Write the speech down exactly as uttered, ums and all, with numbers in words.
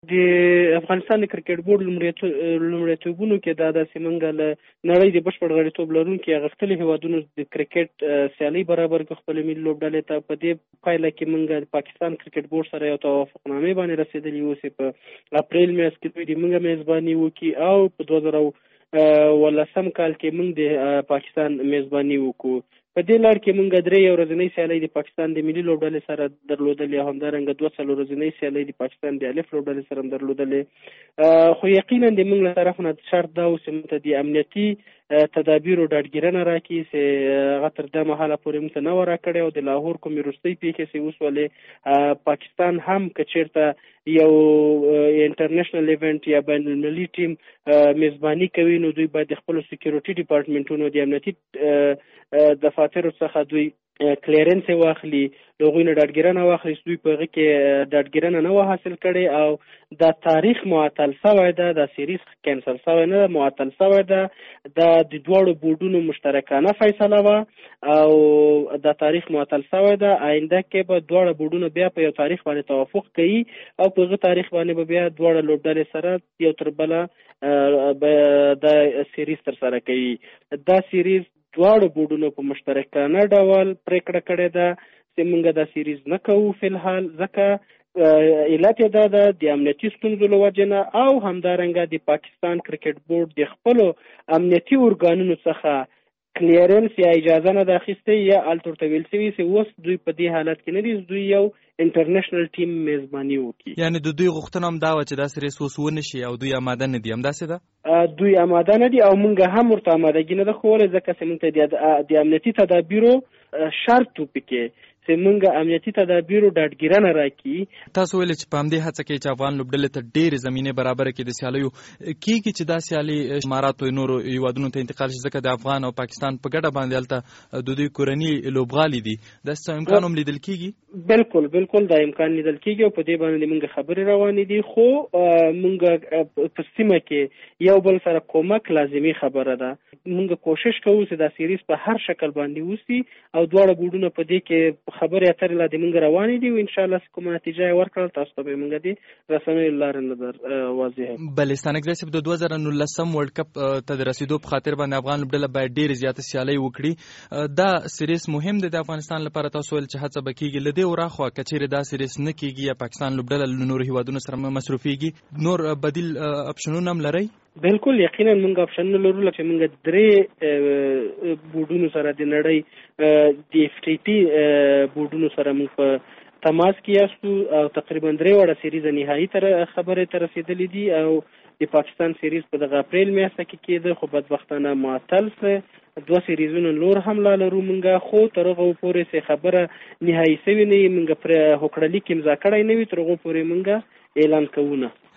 د افغانستان د کرکټ بورډ لومړیتوبونو کې دا داسې موږ له نړۍ د بشپړ غړیتوب لرونکي غښتلي هیوادونو د کرکټ سیالۍ برابر کړو خپلې ملي لوبډلې ته. په دې پایله کې موږ د پاکستان کرکټ بورډ سره یو توافقنامې باندې رسېدلي اوس په اپریل میاشت کې دوی د موږ میزباني وکړي او په دوه زره ولسم کال کې موږ د پاکستان میزباني وکړو. په دې لړ کې موږ درې یو ورځنۍ سیالۍ د پاکستان د ملي لوبډلې سره درلودلې او همدارنګه دوه څلور ورځنۍ سیالۍ د پاکستان د الف لوبډلې سره هم درلودلې. خو یقینا د موږ له طرف نه شرط دا و چې موږ ته د امنیتي تدابیرو ډاډګیرنه راکړي چې هغه تر دا مهاله پورې موږ ته نه وه راکړې او د لاهور کومې وروستۍ پیښې چې وسولې پاکستان هم که چېرته یو انټرنیشنل ایونټ یا بین المللي ټیم میزباني کوي نو دوی باید د خپلو سکیورټي ډپارټمنټونو د امنیتي دفاترو څخه دوی کلیرنس واخلي، له هغوی نه ډاډګیرنه واخلي چې دوی په هغه کې ډاډګیرنه نه وه حاصل کړې او دا تاریخ معطل شوی ده، دا سیریز کینسل شوی نه ده، معطل شوی ده. دا د دواړو بورډونو مشترکانه فیصله وه او دا تاریخ معطل شوی ده. آینده کې به دواړه بورډونه بیا په یو تاریخ باندې توافق کوي او په هغه تاریخ باندې به بیا دواړه لوبډلې سره یو تر بله دا سیریز ترسره کوي. دا سیریز دواړو بورډونو په مشترکانه ډول پریکړه کړې ده چې موږ دا سیریز نه کوو فلحال، ځکه علت یې دا ده د امنیتي ستونزو له وجې نه او همدارنګه د پاکستان کرکټ بورډ د خپلو امنیتي ارګانونو څخه کلیرنس یا اجازه نه ده اخیستې یا هلته ورته ویل شوي چې اوس دوی په دې حالت کې نه دي دوی یو انټرنیشنل ټیم میزباني وکړي. یعنې د دوی غوښتنه هم دا وه چې دا سیریز اوس ونه شي او دوی اماده نه دي، همداسې ده؟ دوی اماده نه دي او موږ هم ورته امادګي نه ده ښوولې ځکه چې موږ ته د امنیتي تدابیرو شرط و پکې چې موږ امنیتي تدابیرو ډاډګیرنه راکړي. تاسو ویلې چې په همدې هڅه کې چې افغان لوبډلې ته ډېرې زمینې برابره کړي د سیالیو کېږي چې دا سیالۍ اماراتو نورو هیوادونو ته انتقال شي، ځکه د افغان او پاکستان په ګډه باندې هلته د دوی کورني لوبغالي دي. داسې امکان هم لیدل کېږي؟ بالکل بالکل دا امکان لیدل کېږي او په دې باندې موږ خبرې روانې دي، خو موږ په سیمه کې یو بل سره کومک لازمي خبره ده. موږ کوشش کوو چې دا سیریز په هر شکل باندې وسي او دواړه بورډونه په دې کې خبرې اترې لا د موږ روانې دي او انشاءالله چې کومه نتیجه یې ورکړل تاسو ته به موږ د رسنیو له لارې نظر واضح کړو. بلې ستانکزی صاحب د دوه زره نولسم ورلډ کپ ته د رسېدو په خاطر باندې افغان لوبډله باید ډېرې زیاتې سیالۍ وکړي. دا سیریز مهم دی د افغانستان لپاره، تاسو ویل چې هڅه به کېږي. له دې وراخوا که چېرې دا سیریز نه کېږي یا پاکستان لوبډله له نورو هیوادونو سره مصروفېږي، نور بدیل اپشنونه هم لرئ؟ بالکل یقینا موږ اپشنونه لرو، لکه موږ درې بورډونو سره د نړۍ د اف ټي پي بورډونو سره موږ په تماس کې یاستو او تقریبا درې واړه سیریز نهایي تر خبرې ته رسېدلې دي او د پاکستان سیریز په دغه اپریل میاشته کې کېده خو بدبختانه معطل سه. دوه سیریزونه نور هم لا لرو موږ، خو تر هغه پورې چې خبره نهایي شوې نه وي موږ پرې هوکړه لیک امضا کړی نه وي تر هغو پورې موږ اعلان کوو نه.